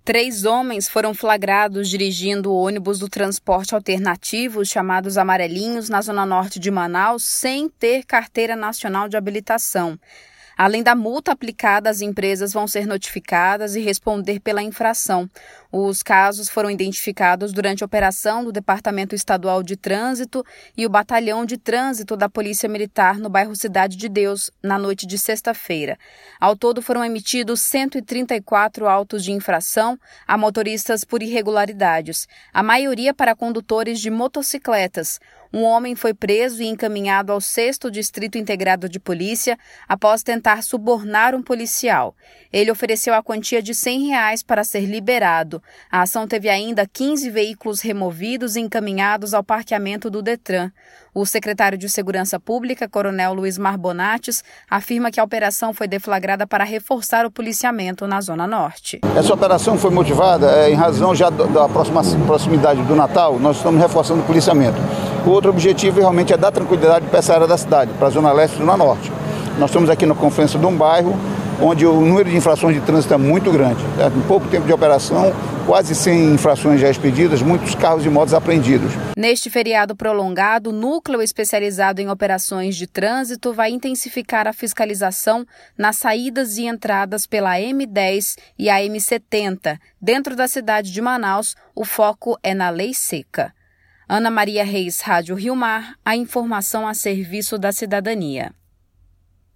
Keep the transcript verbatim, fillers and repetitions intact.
Três homens foram flagrados dirigindo o ônibus do transporte alternativo, chamados amarelinhos, na zona norte de Manaus, sem ter carteira nacional de habilitação. Além da multa aplicada, as empresas vão ser notificadas e responder pela infração. Os casos foram identificados durante a operação do Departamento Estadual de Trânsito e o Batalhão de Trânsito da Polícia Militar no bairro Cidade de Deus, na noite de sexta-feira. Ao todo, foram emitidos cento e trinta e quatro autos de infração a motoristas por irregularidades, a maioria para condutores de motocicletas. Um homem foi preso e encaminhado ao sexto Distrito Integrado de Polícia após tentar subornar um policial. Ele ofereceu a quantia de cem reais para ser liberado. A ação teve ainda quinze veículos removidos e encaminhados ao parqueamento do Detran. O secretário de Segurança Pública, Coronel Luiz Marbonates, afirma que a operação foi deflagrada para reforçar o policiamento na Zona Norte. Essa operação foi motivada é, em razão já da próxima proximidade do Natal. Nós estamos reforçando o policiamento. O outro objetivo realmente é dar tranquilidade para essa área da cidade, para a Zona Leste e Zona Norte. Nós estamos aqui na Confluência de um bairro onde o número de infrações de trânsito é muito grande. Em pouco tempo de operação, quase cem infrações já expedidas, muitos carros e motos apreendidos. Neste feriado prolongado, o Núcleo Especializado em Operações de Trânsito vai intensificar a fiscalização nas saídas e entradas pela M dez e a M setenta. Dentro da cidade de Manaus, o foco é na Lei Seca. Ana Maria Reis, Rádio Rio Mar, a informação a serviço da cidadania.